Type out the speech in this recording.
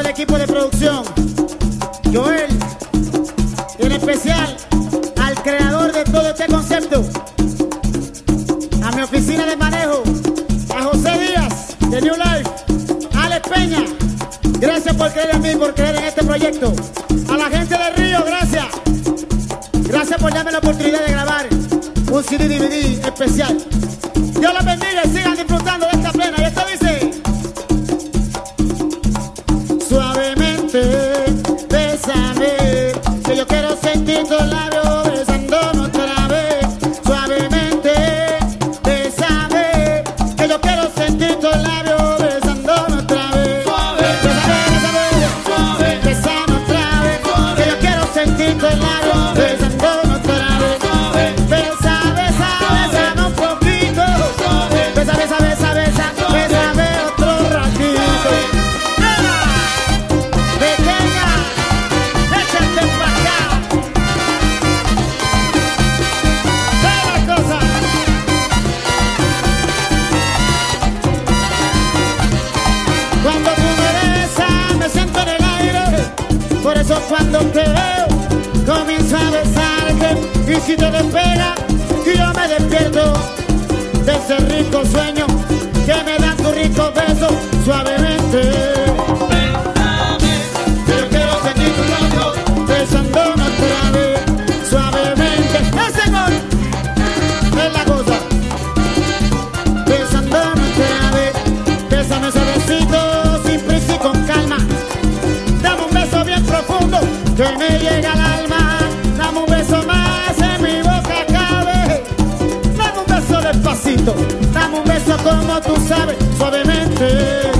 equipo de producción, Joel, y en especial al creador de todo este concepto, a mi oficina de manejo, a José Díaz de New Life, Alex Peña, gracias por creer en mí, por creer en este proyecto. A la gente de Río, gracias. Gracias por darme la oportunidad de grabar un CD DVD especial. Dios los bendiga y sigan disfrutando de esta plena. Y esto dice: suavemente, bésame, que yo quiero sentir tus labios besándome otra vez. Suavemente, bésame, que yo quiero sentir tus labios besándome otra vez. Suave, bésame, suave, bésame otra vez, que yo quiero sentir tus labios besándome otra vez. Besa, besa, bésame un poquito. Besa, besa, besa, besa, bésame otro ratito. Pequeña, échate pa' acá. Ve la cosa. Cuando tú me besas, me siento en el aire. Por eso cuando te veo, comienzo a besarte. Y si te despegas, yo me despierto de ese rico sueño que me dan tu rico beso suavemente. Yo quiero sentir tus labios besándome otra vez, suavemente. ¡Ese gol! Es la cosa. Besándome otra vez. Bésame suavecito, sin prisa y con calma. Dame un beso bien profundo que me llega al alma. Dame un beso más, en mi boca cabe. Dame un beso despacito. Dame un beso como tú sabes, suavemente.